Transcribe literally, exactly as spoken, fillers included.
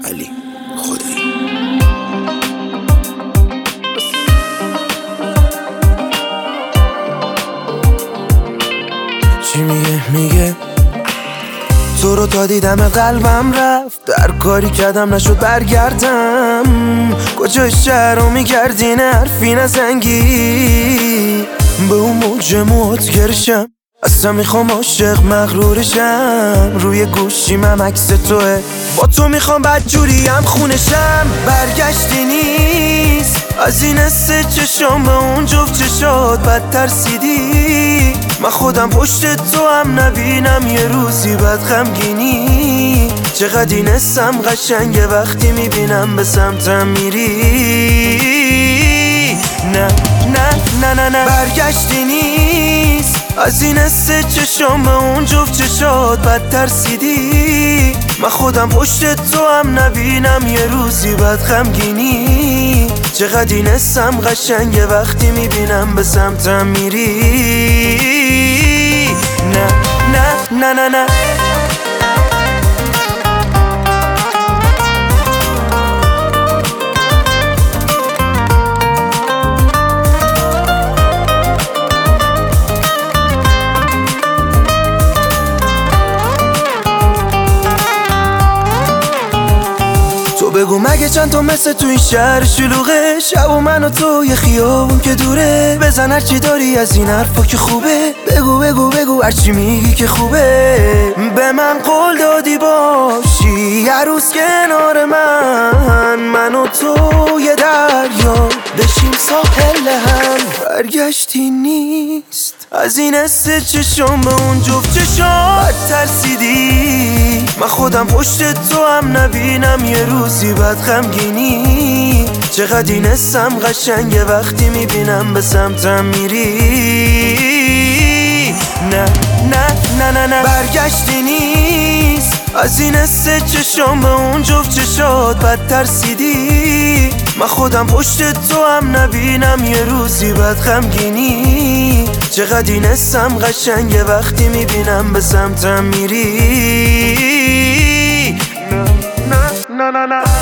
علی خدایی. چی میگه میگه تو رو تا دیدم قلبم رفت، در کاری کردم نشد برگردم. کجای شهر رو میگردی حرفی نزنگی، به اون موج موت گرشم اصلا میخوام عاشق مغرورشم. روی گوشیمم عکس توه، با تو میخوام بدجوریم خونشم. برگشتی نیست از این حس چشام به اون جفت چشات بد ترسیدی. من خودم پشت تو هم نبینم یه روزی بد غمگینی. چقدر این حسم قشنگه وقتی میبینم به سمتم میری. نه نه نه نه نه برگشتی نیست از این حس چشام به اون جفت چشات بد ترسیدی. من خودم پشت تو هم نبینم یه روزی بد غمگینی. چقدر این حسم قشنگه وقتی میبینم به سمتم میری. نه نه نه نه نه بگو مگه چند تا مثل تو این شهر شلوغه؟ شب و من و تو یه خیابون که دوره. بزن هرچی داری از این حرفا که خوبه. بگو بگو بگو هرچی میگی که خوبه. به من قول دادی باشی هر روز کنار من، من و تو یه دریا بشیم ساحل هم. برگشتی نیست از این حس چشام به اون جفت چشام بد ترسیدی. من خودم پشت تو هم نبینم یه روزی بد غمگینی. چقدر این حسم قشنگه وقتی میبینم به سمتم میری. نه نه نه نه نه برگشتی نیست از این حس چشام به اون جفت چشات بد ترسیدی. من خودم پشت تو هم نبینم یه روزی بد غمگینی. چقدر این حسم قشنگه وقتی میبینم به سمتم میری. نه نه نه نه